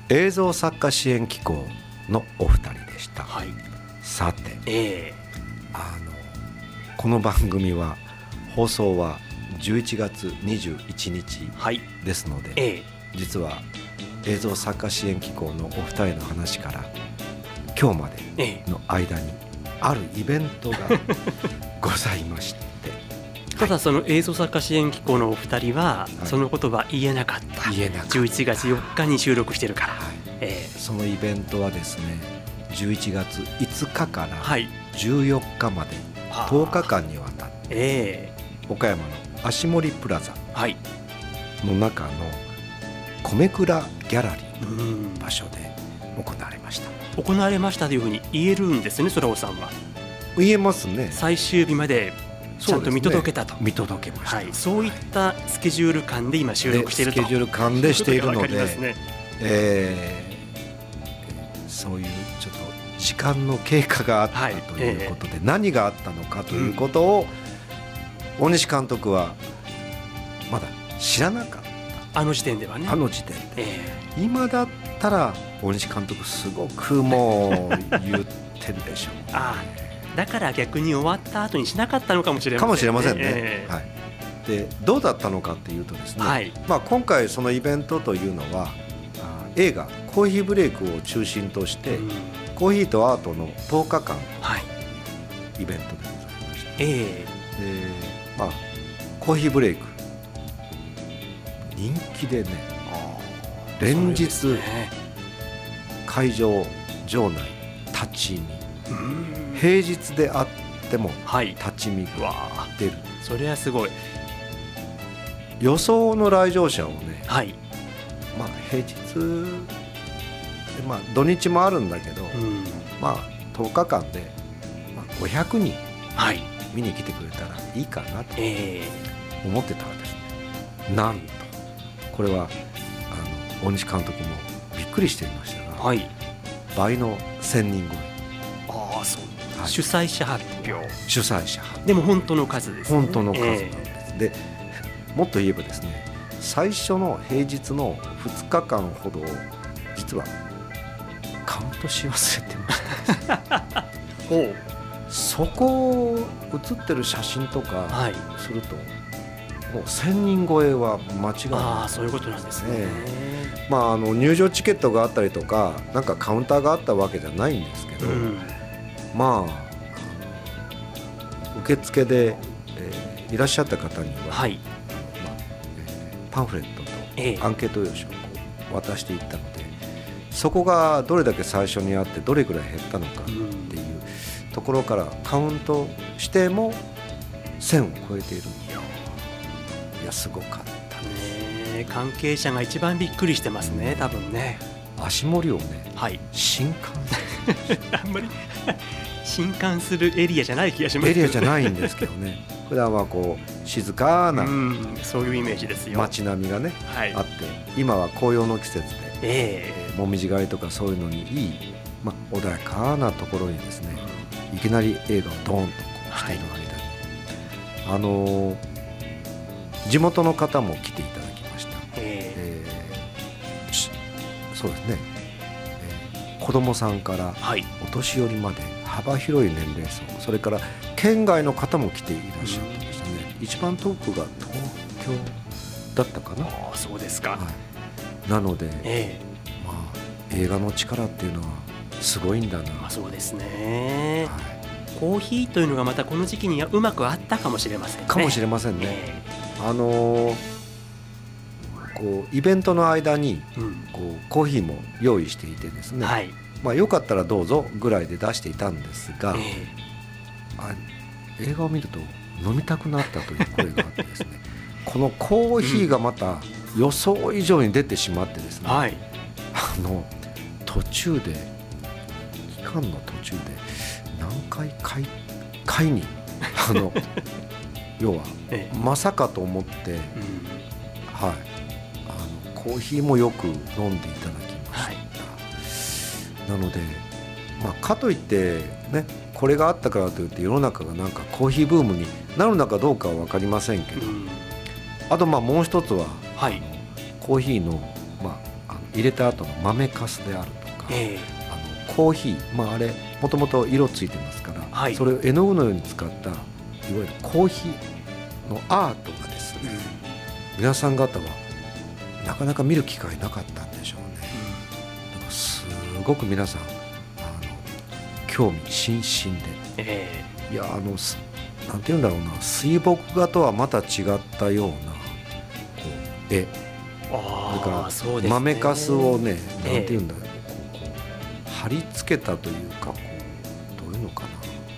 映像作家支援機構のお二人でした、はい、さて、この番組は放送は11月21日ですので、実は映像作家支援機構のお二人の話から今日までの間にあるイベントがございましてただその映像作家支援機構のお二人はそのことは言えなかった、11月4日に収録してるから、 そのイベントはですね11月5日から14日まで10日間にわたって、岡山の足森プラザの中の米倉ギャラリーの場所で行われました。 行われましたというふうに言えるんですね、空尾さんは。 言えますね。 最終日までちゃんと見届けたと。 見届けました、 そういったスケジュール感で今収録していると。 スケジュール感でしているので、そういうちょっと時間の経過があったということで、何があったのかということを大西監督はまだ知らなかった。 あの時点ではね。 あの時点で、今だったら大西監督すごくもう言ってるでしょう、 だから逆に終わった後にしなかったのかもしれませんね。 かもしれませんね、でどうだったのかというとですね、今回そのイベントというのは映画コーヒーブレイクを中心として、コーヒーとアートの10日間イベントでございました、でコーヒーブレイク人気でね、連日会場場内立ち見、平日であっても立ち見が出る、 それはすごい。 予想の来場者をね、平日で、土日もあるんだけど、10日間で、500人見に来てくれたらいいかなと思ってたんですね。なんとこれは大西監督もびっくりしていましたが、倍の1000人超え。 主催者発表。 主催者でも本当の数ですね。 本当の数なんです、でもっと言えばですね、最初の平日の2日間ほど実はカウントし忘れてましたそこ写ってる写真とかすると、もう1000人超えは間違いない。 そういうことなんですね。 入場チケットがあったりとか、なんかカウンターがあったわけじゃないんですけど、受付で、いらっしゃった方には、パンフレットとアンケート用紙を渡していったので、そこがどれだけ最初にあってどれぐらい減ったのかっていうところからカウントしても1000を超えている。いやすごかったね。関係者が一番びっくりしてますね、多分ね。 足森をね、震撼あんまり震撼するエリアじゃない気がします。 エリアじゃないんですけどね普段はこう静かな、 そういうイメージですよ。 街並みがね、あって、今は紅葉の季節で、もみじ狩りとかそういうのにいい、穏やかなところにですね、いきなり映画をドーンとこうしている間に、地元の方も来ていただきました。そうですね、子供さんからお年寄りまで幅広い年齢層、それから県外の方も来ていらっしゃってましたね。一番遠くが東京だったかな。 そうですか、 なので、映画の力っていうのはすごいんだな。 そうですね、コーヒーというのがまたこの時期にはうまくあったかもしれませんね。 かもしれませんね。こうイベントの間にこうコーヒーも用意していてですね、よかったらどうぞぐらいで出していたんですが、映画を見ると飲みたくなったという声があってですねこのコーヒーがまた予想以上に出てしまってですね、途中で期間の途中で何回買いに要はまさかと思って、コーヒーもよく飲んでいただきました、なので、かといってね、これがあったからといって世の中がなんかコーヒーブームになるのかどうかは分かりませんけど、あともう一つは、コーヒーの、 入れた後の豆かすであるとか、コーヒー、あれもともと色ついてますから、はい、それを絵の具のように使ったいわゆるコーヒーのアートがですね、皆さん方はなかなか見る機会なかったんでしょうね。だからすごく皆さん興味津々で、いやなんていうんだろうな、水墨画とはまた違ったようなこう絵、だから豆かすをね、なんていうんだろう、貼り付けたというか、どういうのかな、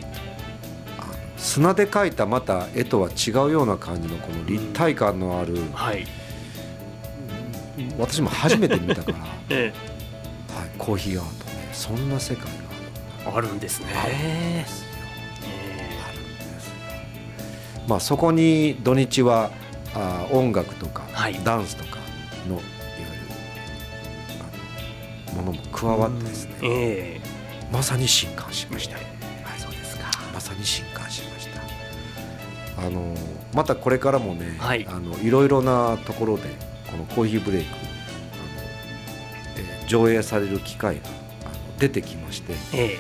砂で描いたまた絵とは違うような感じのこの立体感のある、私も初めて見たから、コーヒーアートね、そんな世界があるんですね。 そこに土日は音楽とかダンスとかのいわゆるものも加わってですね、まさに震撼しました。そうですか。まさに震撼しました。またこれからもね、いろいろなところでこのコーヒーブレイク上映される機会が出てきまして、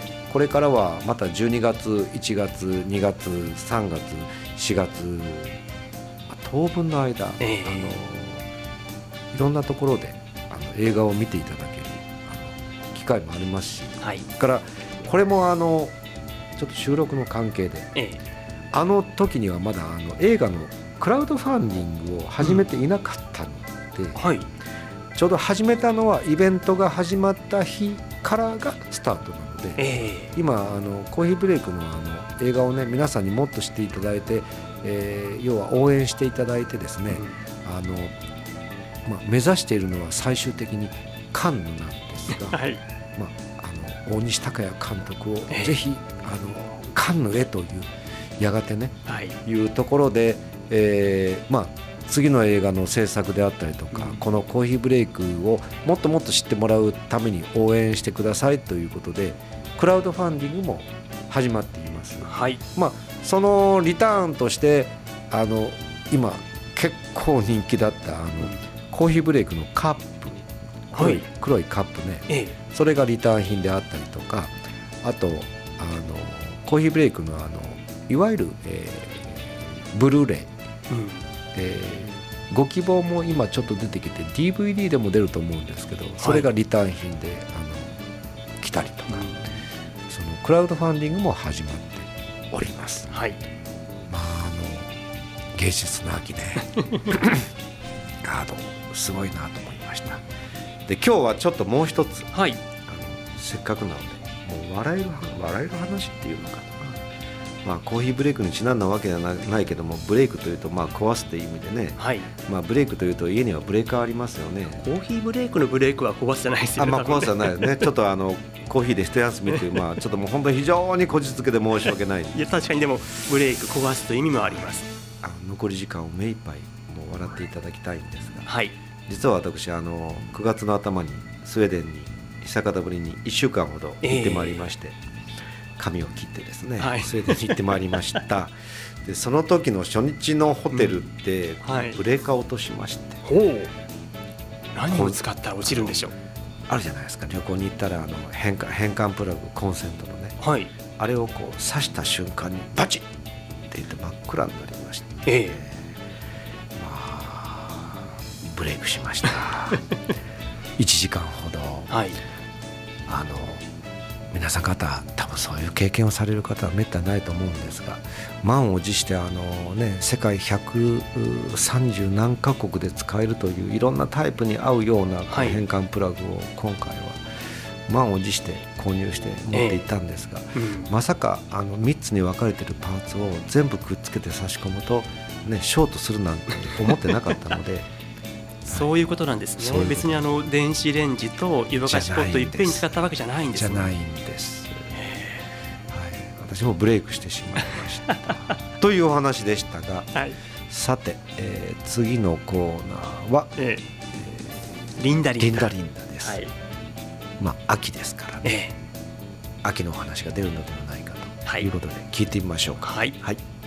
これからはまた12月1月2月3月4月当分の間、いろんなところで映画を見ていただける機会もありますし、からこれもちょっと収録の関係で、あの時にはまだ映画のクラウドファンディングを始めていなかったので、ちょうど始めたのはイベントが始まった日からがスタートなので、今コーヒーブレイクの映画をね、皆さんにもっと知っていただいて、要は応援していただいてですね、目指しているのは最終的にカンヌなんですが、大西卓也監督をぜひカンヌへというやがてね、いうところで、次の映画の制作であったりとか、このコーヒーブレイクをもっともっと知ってもらうために応援してくださいということで、クラウドファンディングも始まっています。そのリターンとして今結構人気だったコーヒーブレイクのカップ、黒いカップね、それがリターン品であったりとか、あとコーヒーブレイクのいわゆる、ブルーレイ、ご希望も今ちょっと出てきて DVD でも出ると思うんですけど、それがリターン品で来たりとか、そのクラウドファンディングも始まっております。芸術の秋ねすごいなと思いました。で今日はちょっともう一つ、せっかくなのでもう笑える話っていうのかな、コーヒーブレイクにちなんだわけではないけども、ブレイクというと壊すという意味でね、ブレイクというと家にはブレーカーありますよね。 コーヒーブレイクのブレイクは壊してないですよね。 壊してないですね。ちょっとコーヒーで一休みというちょっともう本当に非常にこじつけで申し訳ない。 いや確かに、でもブレイク壊すという意味もあります。 残り時間を目いっぱいもう笑っていただきたいんですが、実は私9月の頭にスウェーデンに久方ぶりに1週間ほど行ってまいりまして、髪を切ってですね、スウェーデンに行ってまいりましたでその時の初日のホテルってブレーカーを落としまして、 何を使ったら落ちるんでしょう。 あるじゃないですか、旅行に行ったら変換プラグコンセントのね、あれをこう刺した瞬間にバチッって言って真っ暗になりまして、ブレイクしました1時間ほど、皆さん方多分そういう経験をされる方はめったにないと思うんですが、満を持して世界130何カ国で使えるといういろんなタイプに合うような変換プラグを今回は満を持して購入して持っていったんですが、まさか3つに分かれているパーツを全部くっつけて差し込むと、ショートするなんて思ってなかったのでそういうことなんですね。別に電子レンジと湯沸かしポットいっぺんに使ったわけじゃないんですね。 じゃないんです、私もブレイクしてしまいましたというお話でしたが、さて、次のコーナーは、 リンダリンダです、秋ですからね、秋のお話が出るのではないかということで聞いてみましょうか。